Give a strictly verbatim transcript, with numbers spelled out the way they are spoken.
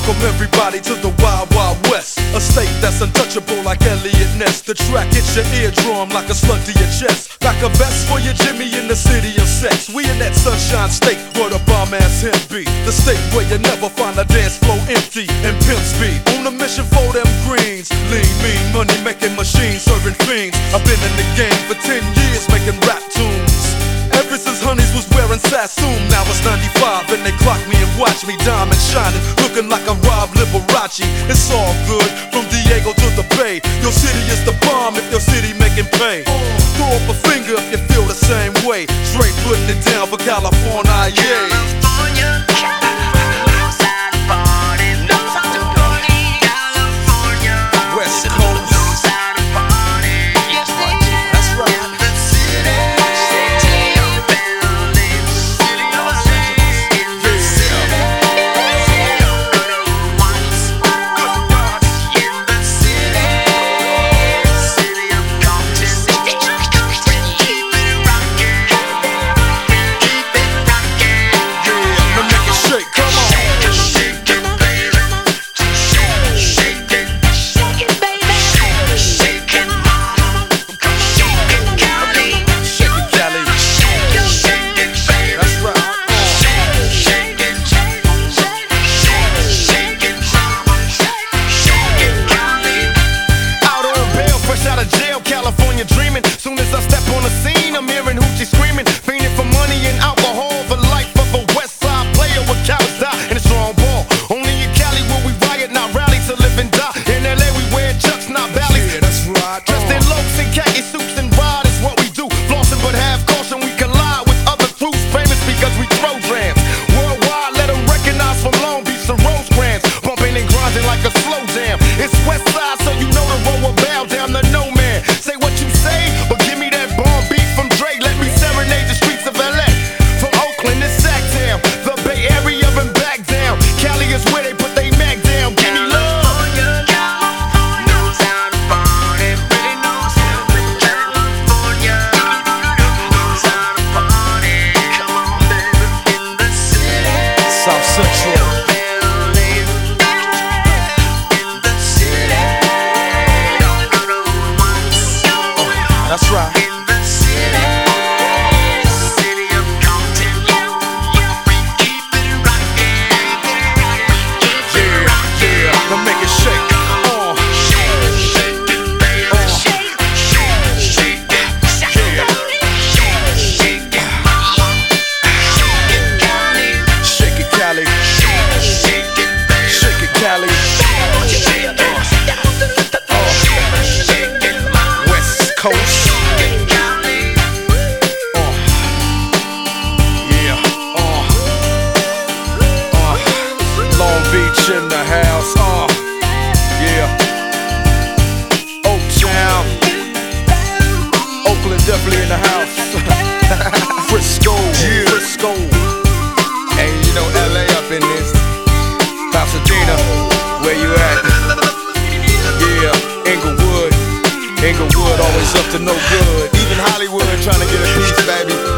Welcome everybody to the Wild Wild West, a state that's untouchable like Elliot Ness. The track hits your eardrum like a slug to your chest. Back a vest for your Jimmy in the city of sex. We in that sunshine state where the bomb ass him be. The state where you never find a dance floor empty and pimps be on a mission for them greens. Lean, mean, money making machines serving fiends. I've been in the game for ten years making rap tunes. Ever since Honeys was wearing Sassoon. Now it's ninety-five and they clock me and watch me diamond shining, looking like a Rob Liberace. It's all good from Diego to the Bay. Your city is the bomb if your city making pay. Throw up a finger if you feel the same way. Straight putting it down for California, yeah. California, knows how to party, knows how to party. California, West Coast, knows how to party. that's right, that's right. In the city, city of buildings, city of lights. In the city, city of good old ones, good ones. In the city, city of Compton. Keep it rockin', keep it rockin'. Now make it shake, come on. Shake it, shake it, baby. Shake, shake it, shake it, baby. Shake it, mama. Shake it, Cali. Shake it, Cali. Shake it, shake it, baby. That's right. Shake, shake it, shake, shake, shake, shake it, mama. Shake it, Cali. Out on bail, fresh out of jail, California dreaming. Soon as I step on the scene, I'm hearing hoochie screaming, fiending for money and alcohol. The life of a West Side player with cowards die in a strong ball. Only in Cali will we riot, not rally to live and die. In L A we wear chucks, not valleys. Yeah, that's right. Dressed in loafs and khaki suits and ride is what we do. Flossing but have caution, we collide with other crews. Famous because we throw drams. Worldwide, let them recognize from Long Beach to Rosecrans. Bumping and grinding like a slow jam. It's West Side, so you know the road will bow down to no man. Say what you say, but give me that bomb beat from Dre. Let me serenade the streets of L A. From Oakland to Sacktown, the Bay Area and back down. Cali is where they put they Mac down. Give me love. California, California knows how to party, really knows how to. California knows how to party. Come on, baby, in the city. South Central. Building. In the city. Good old ones. That's right. In the city. City of Compton. We keep it rockin'. Keep it Yeah, rockin'. yeah. Now make it shake. Uh, Shake, shake it, baby. Shake, shake, shake it. Shake it, shake it, mama. Shake it, Cali. shake it, Cali. Shake, shake it, baby. Shake it, Cali. Shake it, shake it, mama. West Coast. Shake it, Cali. Uh, yeah. Uh, uh, Long Beach in the house. Uh, yeah. Oaktown. Oakland definitely in the house. Frisco. Yeah. Frisco. Hey, you know L A up in this. Pasadena. Where you at? Yeah. Inglewood. Inglewood always up to no good. Even Hollywood trying to get a piece, baby.